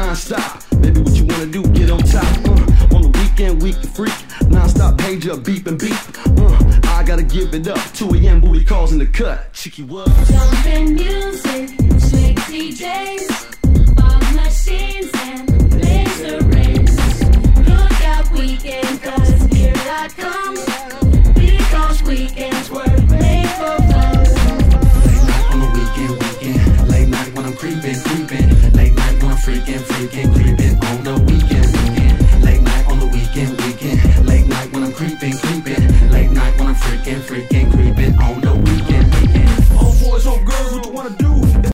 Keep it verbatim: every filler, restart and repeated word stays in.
non-stop. Baby, what you wanna do? Get on top. Uh, on the weekend, week to freak. Non-stop pager, beep and beep. Uh, I gotta give it up. two A M booty calls in the cut. Chicky what? Jumpin' music, slick D Js, fog machines and laser rays. Look out weekend, cause here I come. Because weekends were made for fun. Late night on the weekend, weekend. Late night when I'm creeping, creeping. Late night when I'm freaking, freaking, creeping.